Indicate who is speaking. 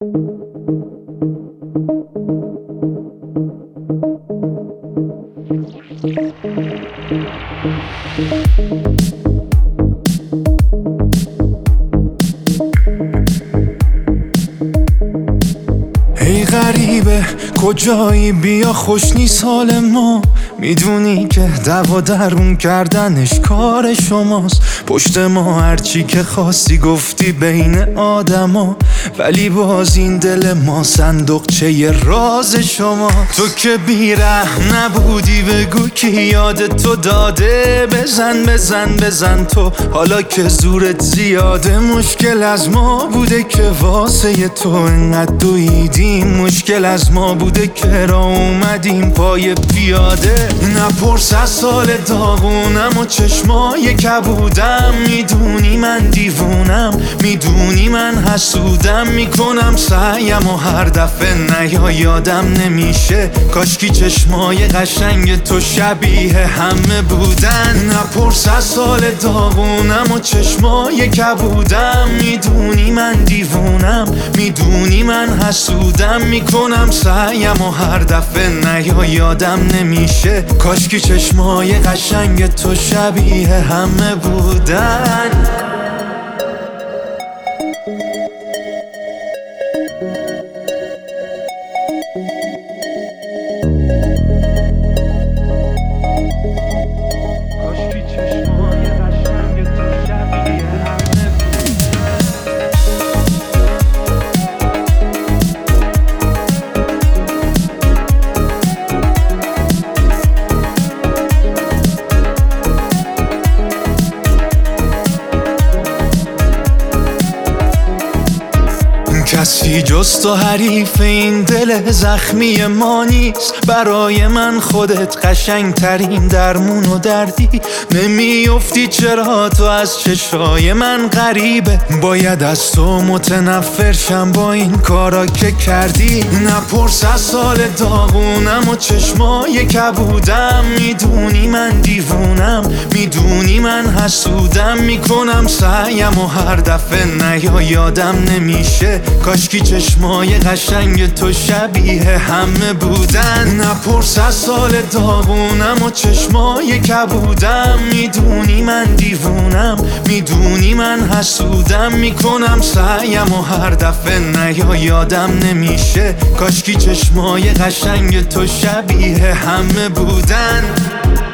Speaker 1: ای غریبه کجایی، بیا خوش نیست حال ما. میدونی که دوا درون کردنش کار شماست. پشت ما هرچی که خواستی گفتی بین آدما، ولی باز این دل ما صندوقچه ی راز شما. تو که بی‌رحم نبودی، بگو کی یاد تو داده. بزن بزن بزن تو، حالا که زورت زیاده. مشکل از ما بوده که واسه تو انقدر دویدیم. مشکل از ما بوده که را اومدیم پای پیاده. نپرس از سال داغونم و چشمای کبودم. میدونی من دیوونم، میدونی من حسودم. میکنم سعیم و هر دفعه نیا یادم نمیشه. کاشکی چشمای قشنگ تو شبیه همه بودن. نپرس از سال داغونم و چشمای کبودم. میدونی من دیوونم، میدونی من حسودم. میکنم سعیم و هر دفعه نیا یادم نمیشه. کاشکی چشمای قشنگ تو شبیه همه بودن. کاشکی چشمای قشنگ تو شبیه همه کسی جز تو حریف این دل زخمی ما نیست. برای من خودت قشنگ ترین درمون و دردی. نمیافتی چرا تو از چشای من غریبه. باید از تو متنفر شم با این کارا که کردی. نپرس از سال داغونم و چشمای کبودم. میدونی من دیوونم، میدونی من حسودم. میکنم سعیم و هر دفعه نیا یادم نمیشه. کاشکی چشمای قشنگ تو شبیه همه بودن. نپرس از سال داغونم و چشمای کبودم. میدونی من دیوونم، میدونی من حسودم. میکنم سعیم و هر دفعه نیا یادم نمیشه. کاشکی چشمای قشنگ تو شبیه همه بودن.